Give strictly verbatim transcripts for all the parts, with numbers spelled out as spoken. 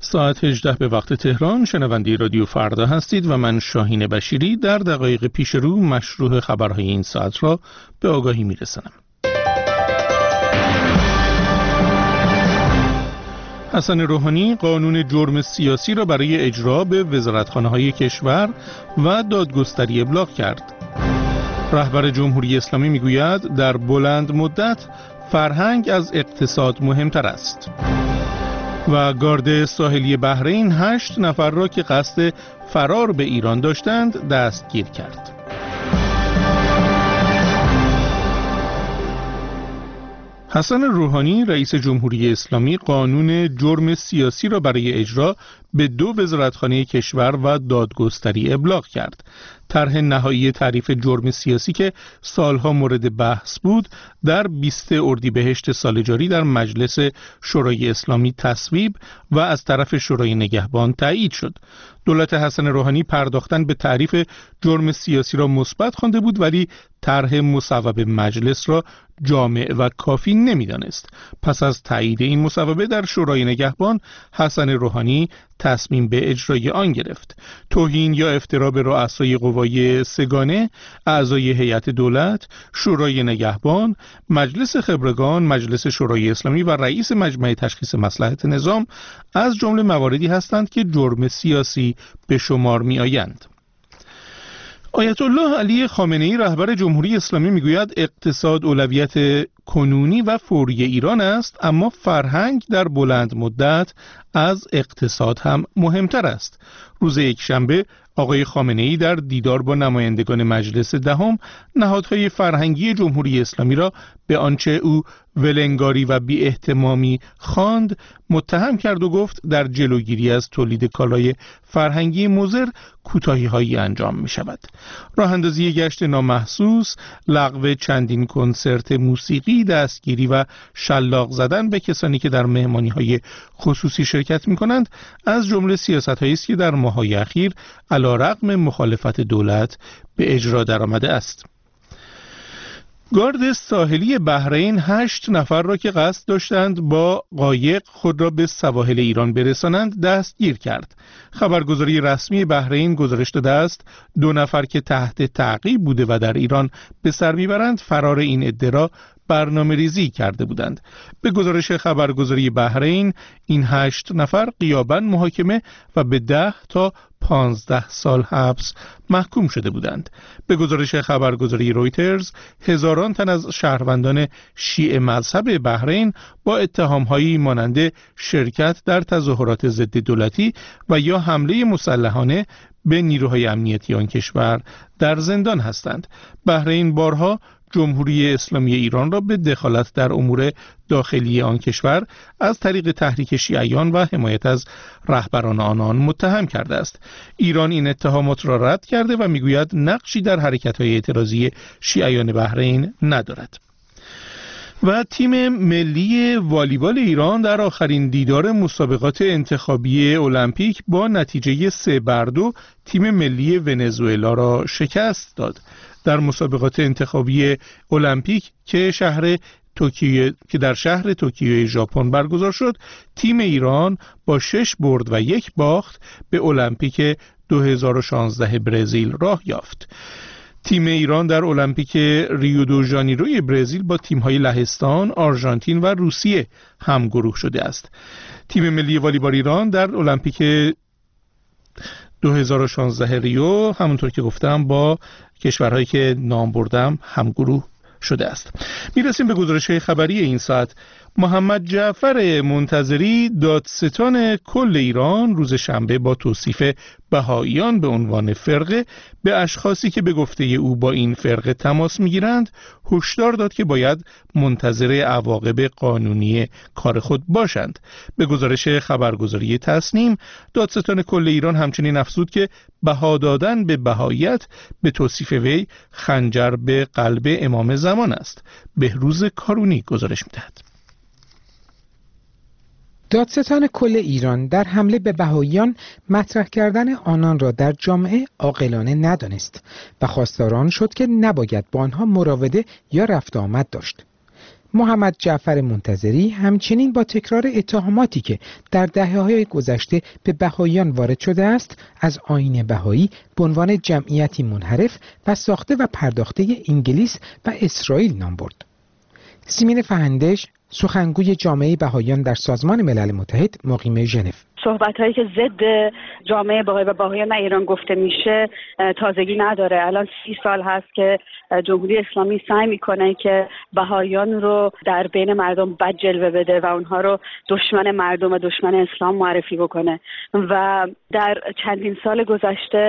ساعت هجده به وقت تهران. شنونده رادیو فردا هستید و من شاهین بشیری در دقایق پیش رو مشروع خبرهای این ساعت را به آگاهی میرسانم. حسن روحانی قانون جرم سیاسی را برای اجرا به وزارتخانه‌های کشور و دادگستری ابلاغ کرد. رهبر جمهوری اسلامی میگوید در بلند مدت فرهنگ از اقتصاد مهمتر است. و گارد ساحلی بحرین هشت نفر را که قصد فرار به ایران داشتند دستگیر کرد. حسن روحانی رئیس جمهوری اسلامی قانون جرم سیاسی را برای اجرا به دو وزارتخانه کشور و دادگستری ابلاغ کرد. طرح نهایی تعریف جرم سیاسی که سالها مورد بحث بود در بیستم اردیبهشت سال جاری در مجلس شورای اسلامی تصویب و از طرف شورای نگهبان تایید شد. دولت حسن روحانی پرداختن به تعریف جرم سیاسی را مثبت خوانده بود، ولی طرح مصوبه مجلس را جامع و کافی نمی‌دانست. پس از تایید این مصوبه در شورای نگهبان، حسن روحانی تصمیم به اجرای آن گرفت. توهین یا افترا به رؤسای قوای سگانه، اعضای هیئت دولت، شورای نگهبان، مجلس خبرگان، مجلس شورای اسلامی و رئیس مجمع تشخیص مصلحت نظام از جمله مواردی هستند که جرم سیاسی به شمار می آیند. آیت الله علی خامنه‌ای رهبر جمهوری اسلامی میگوید اقتصاد اولویت کنونی و فوری ایران است، اما فرهنگ در بلند مدت از اقتصاد هم مهمتر است. روز یکشنبه آقای خامنه‌ای در دیدار با نمایندگان مجلس دهم نهادهای فرهنگی جمهوری اسلامی را به آنچه او ولنگاری و بی اهتمامی خواند متهم کرد و گفت در جلوگیری از تولید کالای فرهنگی مضر کوتاهی‌هایی انجام می شود. راه اندازی گشت نامحسوس، لغو چندین کنسرت موسیقی، دستگیری و شلاق زدن به کسانی که در مهمانی‌های خصوصی شرکت می کنند از جمله سیاست‌هایی است که در ماه‌های اخیر علی‌رغم مخالفت دولت به اجرا درآمده است. گارد ساحلی بحرین هشت نفر را که قصد داشتند با قایق خود را به سواحل ایران برسانند دستگیر کرد. خبرگزاری رسمی بحرین گزارش داده است دو نفر که تحت تعقیب بوده و در ایران به سر میبرند فرار این عده را برنامه ریزی کرده بودند. به گزارش خبرگزاری بحرین این هشت نفر غیاباً محاکمه و به ده تا پانزده سال حبس محکوم شده بودند. به گزارش خبرگزاری رویترز هزاران تن از شهروندان شیعه مذهب بحرین با اتهام‌هایی مانند شرکت در تظاهرات ضد دولتی و یا حمله مسلحانه به نیروهای امنیتی آن کشور در زندان هستند. بحرین بارها جمهوری اسلامی ایران را به دخالت در امور داخلی آن کشور از طریق تحریک شیعیان و حمایت از رهبران آنان متهم کرده است. ایران این اتهامات را رد کرده و میگوید نقشی در حرکت‌های اعتراضی شیعیان بحرین ندارد. و تیم ملی والیبال ایران در آخرین دیدار مسابقات انتخابی المپیک با نتیجه سه بر دو تیم ملی ونزوئلا را شکست داد. در مسابقات انتخابی المپیک که شهر توکیو که در شهر توکیو ژاپن برگزار شد، تیم ایران با شش برد و یک باخت به المپیک دو هزار و شانزده برزیل راه یافت. تیم ایران در المپیک ریو دو ژانیروی برزیل با تیم‌های لهستان، آرژانتین و روسیه همگروه شده است. تیم ملی والیبال ایران در المپیک دو هزار و شانزده ریو همونطور که گفتم با کشورهایی که نام بردم همگروه شده است. میرسیم به گزارش خبری این ساعت. محمد جعفر منتظری دادستان کل ایران روز شنبه با توصیف بهائیان به عنوان فرقه به اشخاصی که به گفته او با این فرقه تماس میگیرند هشدار داد که باید منتظر عواقب قانونی کار خود باشند. به گزارش خبرگزاری تسنیم دادستان کل ایران همچنین افزود که بها دادن به بهائیت به توصیف وی خنجر به قلب امام زمان است. بهروز کارونی گزارش می‌دهد. دادستان کل ایران در حمله به بهائیان مطرح کردن آنان را در جامعه عاقلانه ندانست و خواستار آن شد که نباید با آنها مراوده یا رفت آمد داشت. محمد جعفر منتظری همچنین با تکرار اتهاماتی که در دهه‌های گذشته به بهائیان وارد شده است، از آیین بهایی به عنوان جمعیتی منحرف و ساخته و پرداخته انگلیس و اسرائیل نام برد. سیمین فهندش، سخنگوی جامعه بهائیان در سازمان ملل متحد مقیم ژنو: صحبت‌هایی که ضد جامعه بهایی و بهائیان در ایران گفته میشه تازگی نداره. الان سی سال هست که جمهوری اسلامی سعی میکنه که بهائیان رو در بین مردم بد جلوه بده و اونها رو دشمن مردم و دشمن اسلام معرفی بکنه و در چندین سال گذشته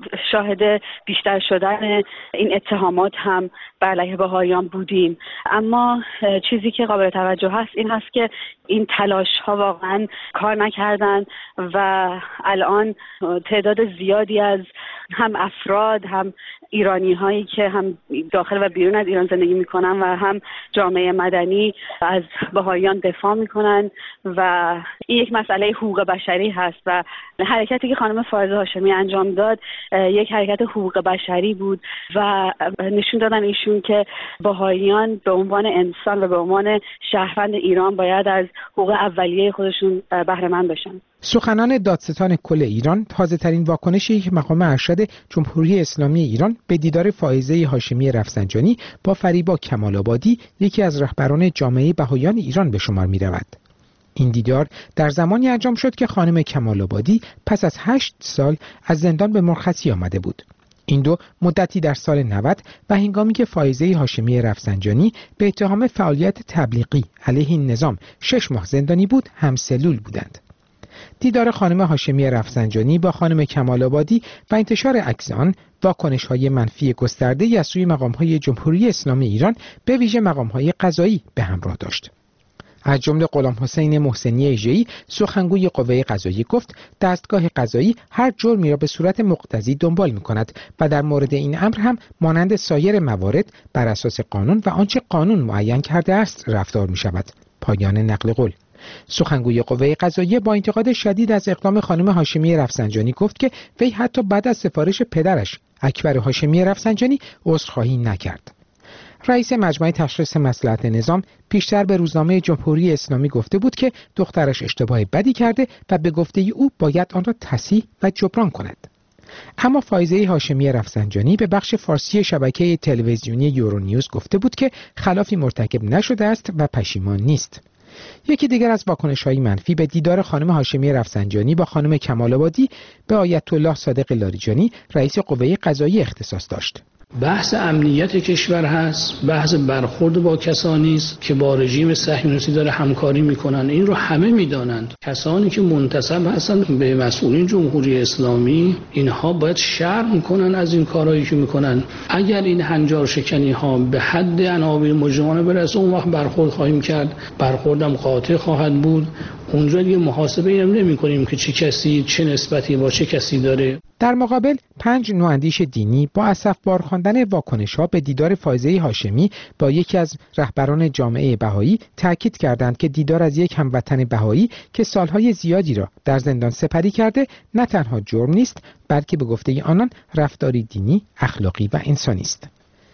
شاهد بیشتر شدن این اتهامات هم بر علیه بهائیان بودیم. اما چیزی که قابل توجه هست این هست که این تلاش ها واقعا کار نکردن و الان تعداد زیادی از هم افراد، هم ایرانی هایی که هم داخل و بیرون از ایران زندگی میکنن و هم جامعه مدنی از بهائیان دفاع میکنن و این یک مسئله حقوق بشری هست و حرکتی که خانم فائزه هاشمی انجام داد یک حرکت حقوق بشری بود و نشون دادن ایشون که بهائیان به عنوان انسان و به عنوان شهروند ایران باید از حقوق اولیه خودشون بهره مند بشن. سخنان دادستان کل ایران تازه ترین واکنشی که مقام ارشد جمهوری اسلامی ایران به دیدار فائزه هاشمی رفسنجانی با فریبا کمال‌آبادی، یکی از رهبران جامعه بهائیان ایران، به شمار می رود. این دیدار در زمانی انجام شد که خانم کمال‌آبادی پس از هشت سال از زندان به مرخصی آمده بود. این دو مدتی در سال نود و هنگامی که فائزه هاشمی رفسنجانی به اتهام فعالیت تبلیغی علیه این نظام شش ماه زندانی بود، همسلول بودند. دیدار خانم هاشمی رفسنجانی با خانم کمال‌آبادی و انتشار عکس آن واکنش‌های منفی گسترده‌ای از سوی مقام‌های جمهوری اسلامی ایران به ویژه مقام‌های قضایی به همراه داشت. از جمله غلام حسین محسنی ایجه‌ای، سخنگوی قوه قضاییه، گفت دستگاه قضایی هر جرمی را به صورت مقتضی دنبال می‌کند و در مورد این امر هم مانند سایر موارد بر اساس قانون و آنچه قانون معین کرده است رفتار می‌شود. پایان نقل قول. سخنگوی قوه قضاییه با انتقاد شدید از اقدام خانم هاشمی رفسنجانی گفت که وی حتی بعد از سفارش پدرش اکبر هاشمی رفسنجانی عذرخواهی نکرد. رئیس مجمع تشخیص مصلحت نظام پیشتر به روزنامه جمهوری اسلامی گفته بود که دخترش اشتباه بدی کرده و به گفته او باید آن را تصحیح و جبران کند. اما فائزه هاشمی رفسنجانی به بخش فارسی شبکه تلویزیونی یورونیوز گفته بود که خلافی مرتکب نشده است و پشیمان نیست. یکی دیگر از واکنش‌های منفی به دیدار خانم هاشمی رفسنجانی با خانم کمال‌آبادی به آیت الله صادق لاریجانی، رئیس قوه قضاییه، اختصاص داشت. بحث امنیت کشور هست، بحث برخورد با کسانی است که با رژیم صهیونیستی داره همکاری میکنن. این رو همه میدانند. کسانی که منتسب هستند به مسئولین جمهوری اسلامی، اینها باید شرم کنن از این کارهایی که میکنن. اگر این هنجار شکنی ها به حد عناوین مجرمانه برسه، اون وقت برخورد خواهیم کرد. برخوردم قاطع خواهد بود. اونجا دیگه محاسبه هم نمی کنیم که چه کسی چه نسبتی با چه کسی داره. در مقابل پنج نواندیش دینی با اسفبار خواندن واکنش‌ها به دیدار فائزه هاشمی با یکی از رهبران جامعه بهایی تاکید کردند که دیدار از یک هموطن بهایی که سالهای زیادی را در زندان سپری کرده نه تنها جرم نیست، بلکه به گفته آنان رفتاری دینی، اخلاقی و انسانی است.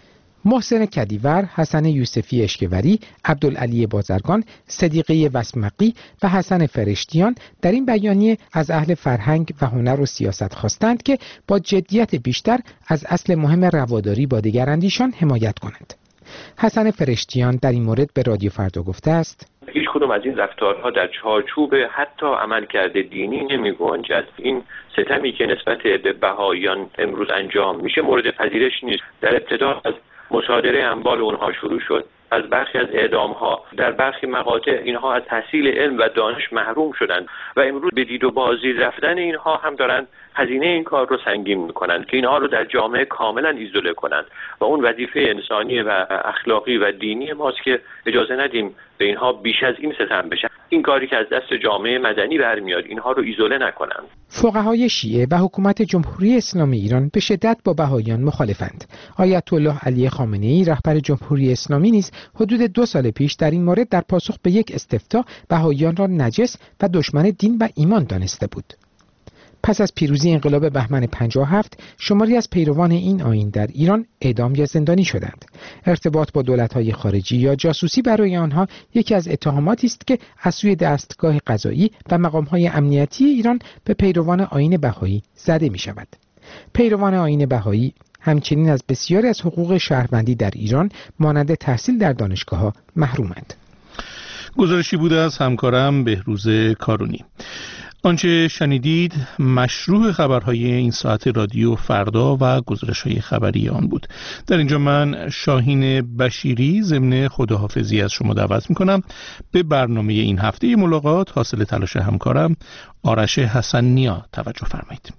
محسن کدیور، حسن یوسفی اشکوری، عبدالعلی بازرگان، صدیقه وسمقی و حسن فرشتیان در این بیانیه از اهل فرهنگ و هنر و سیاست خواستند که با جدیت بیشتر از اصل مهم رواداری با دیگراندیشان حمایت کنند. حسن فرشتیان در این مورد به رادیو فردا گفته است: هیچ کدوم از این رفتارها در چارچوب حتی عملکرد دینی نمی گنجد. این ستمی که نسبت به بهائیان امروز انجام میشه مورد پذیرش نیست. در ابتدا از مصادره اموال اونها شروع شد، از برخی از اعدام‌ها، در برخی مقاطع اینها از تحصیل علم و دانش محروم شدند و امروز به دید و بازدید رفتن اینها هم دارن هزینه این کار رو سنگین میکنند که اینها رو در جامعه کاملا ایزوله کنند و اون وظیفه انسانی و اخلاقی و دینی ماست که اجازه ندیم به اینها بیش از این ستم بشن. این کاری که از دست جامعه مدنی برمیاد اینها رو ایزوله نکنند. فقهای شیعه و حکومت جمهوری اسلامی ایران به شدت با بهائیان مخالفند. آیت الله علی خامنه‌ای، رهبر جمهوری اسلامی، نیز حدود دو سال پیش در این مورد در پاسخ به یک استفتاء بهائیان را نجس و دشمن دین و ایمان دانسته بود. پس از پیروزی انقلاب بهمن پنجاه و هفت شماری از پیروان این آیین در ایران اعدام یا زندانی شدند. ارتباط با دولت‌های خارجی یا جاسوسی برای آنها یکی از اتهاماتی است که از سوی دستگاه قضایی و مقام‌های امنیتی ایران به پیروان آیین بهایی زده می‌شود. پیروان آیین بهایی همچنین از بسیاری از حقوق شهروندی در ایران مانند تحصیل در دانشگاه‌ها محرومند. گزارشی بوده از همکارم بهروز کارونی. آنچه شنیدید مشروع خبرهای این ساعت رادیو فردا و گزارش‌های خبری آن بود. در اینجا من شاهین بشیری ضمن خداحافظی از شما دعوت می‌کنم به برنامه این هفته ملاقات حاصل تلاش همکارم آرش حسن نیا توجه فرمایید.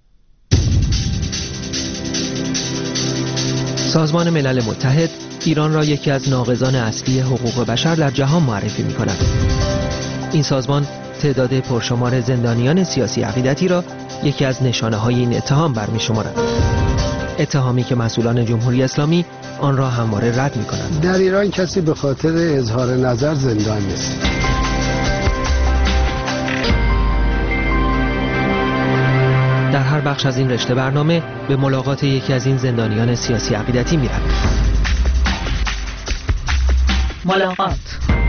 سازمان ملل متحد ایران را یکی از ناقضان اصلی حقوق بشر در جهان معرفی می‌کند. این سازمان تعداد پرشمار زندانیان سیاسی عقیدتی را یکی از نشانه‌های این اتهام برمی‌شمارد. اتهامی که مسئولان جمهوری اسلامی آن را همواره رد می‌کنند. در ایران کسی به خاطر اظهار نظر زندان نیست. در هر بخش از این رشته برنامه به ملاقات یکی از این زندانیان سیاسی عقیدتی می‌رویم. ملاقات.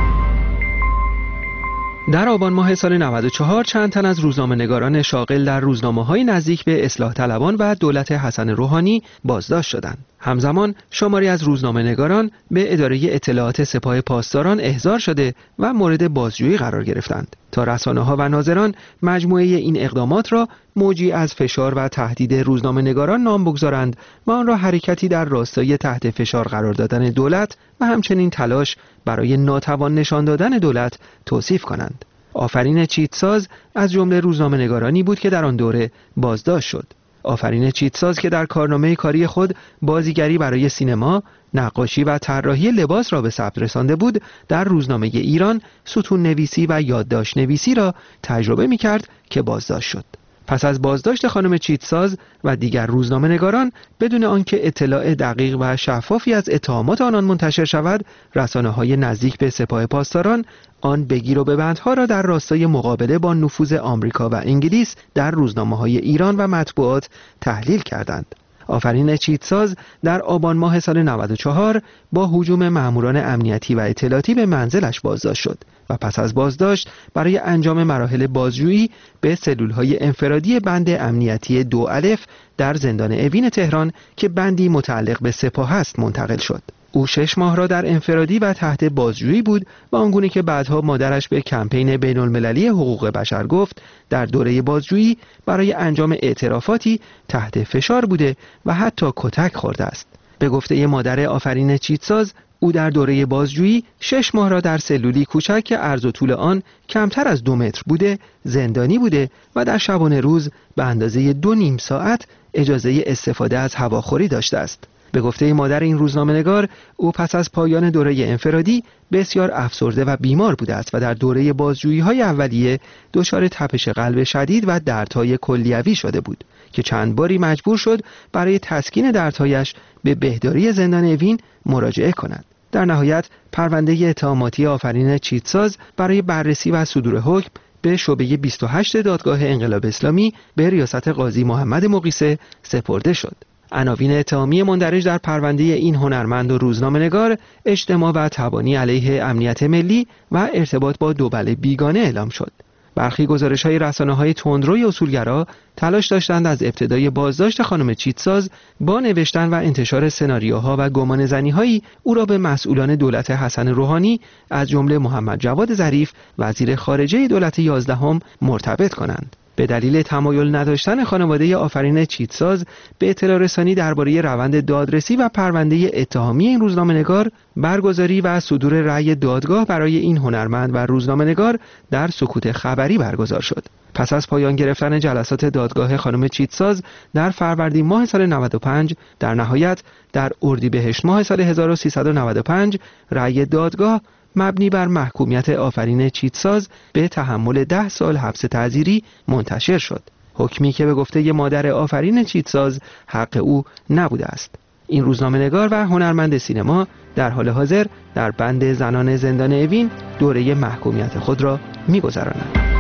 در آبان ماه سال نود و چهار چند تن از روزنامه‌نگاران شاغل در روزنامه‌های نزدیک به اصلاح طلبان و دولت حسن روحانی بازداشت شدند. همزمان شماری از روزنامه‌نگاران به اداره اطلاعات سپاه پاسداران احضار شده و مورد بازجویی قرار گرفتند تا رسانه‌ها و ناظران مجموعه این اقدامات را موجی از فشار و تهدید روزنامه‌نگاران نام بگذارند و آن را حرکتی در راستای تحت فشار قرار دادن دولت و همچنین تلاش برای ناتوان نشان دادن دولت توصیف کنند. آفرین چیتساز از جمله روزنامه‌نگارانی بود که در آن دوره بازداشت شد. آفرین چیتساز که در کارنامه کاری خود بازیگری برای سینما، نقاشی و طراحی لباس را به ثبت رسانده بود، در روزنامه ایران ستون نویسی و یادداشت نویسی را تجربه می کرد که بازداشت شد. پس از بازداشت خانم چیتساز و دیگر روزنامه‌نگاران بدون آنکه اطلاع دقیق و شفافی از اتهامات آنان منتشر شود، رسانه‌های نزدیک به سپاه پاسداران آن بگیر و ببندها را در راستای مقابله با نفوذ آمریکا و انگلیس در روزنامه‌های ایران و مطبوعات تحلیل کردند. آفرین چیتساز در آبان ماه سال نود و چهار با هجوم ماموران امنیتی و اطلاعاتی به منزلش بازداشت شد و پس از بازداشت برای انجام مراحل بازجویی به سلول‌های انفرادی بند امنیتی دو الف در زندان اوین تهران که بندی متعلق به سپاه است منتقل شد. او شش ماه را در انفرادی و تحت بازجویی بود و آنگونه که بعدها مادرش به کمپین بین المللی حقوق بشر گفت، در دوره بازجویی برای انجام اعترافاتی تحت فشار بوده و حتی کتک خورده است. به گفته مادر آفرین چیتساز، او در دوره بازجویی شش ماه را در سلولی کوچک که عرض و طول آن کمتر از دو متر بوده زندانی بوده و در شبانه روز به اندازه دو نیم ساعت اجازه استفاده از هواخوری داشته است. به گفته مادر این روزنامه‌نگار، او پس از پایان دوره انفرادی بسیار افسرده و بیمار بوده است و در دوره بازجویی‌های اولیه دچار تپش قلب شدید و دردهای کلیوی شده بود که چند باری مجبور شد برای تسکین دردهایش به بهداری زندان اوین مراجعه کند. در نهایت پرونده اتهاماتی آفرین چیتساز برای بررسی و صدور حکم به شعبه بیست و هشت دادگاه انقلاب اسلامی به ریاست قاضی محمد مقیسه سپرده شد. عناوین اتهامی مندرج در پرونده این هنرمند و روزنامه‌نگار اجتماع و تبانی علیه امنیت ملی و ارتباط با دول بیگانه اعلام شد. برخی گزارش‌های رسانه‌های تندروی اصولگرا تلاش داشتند از ابتدای بازداشت خانم چیتساز با نوشتن و انتشار سناریوها و گمانه‌زنی‌هایی او را به مسئولان دولت حسن روحانی از جمله محمد جواد ظریف وزیر خارجه دولت یازدهم مرتبط کنند. به دلیل تمایل نداشتن خانواده آفرین چیتساز به اطلاع رسانی درباره روند دادرسی و پرونده اتهامی این روزنامه‌نگار، برگزاری و صدور رأی دادگاه برای این هنرمند و روزنامه‌نگار در سکوت خبری برگزار شد. پس از پایان گرفتن جلسات دادگاه خانم چیتساز در فروردین ماه سال نود و پنج، در نهایت در اردیبهشت ماه سال هزار و سیصد و نود و پنج رأی دادگاه مبنی بر محکومیت آفرین چیتساز به تحمل ده سال حبس تعزیری منتشر شد. حکمی که به گفته مادر آفرین چیتساز حق او نبوده است. این روزنامه‌نگار و هنرمند سینما در حال حاضر در بند زنان زندان اوین دوره محکومیت خود را می‌گذرانند.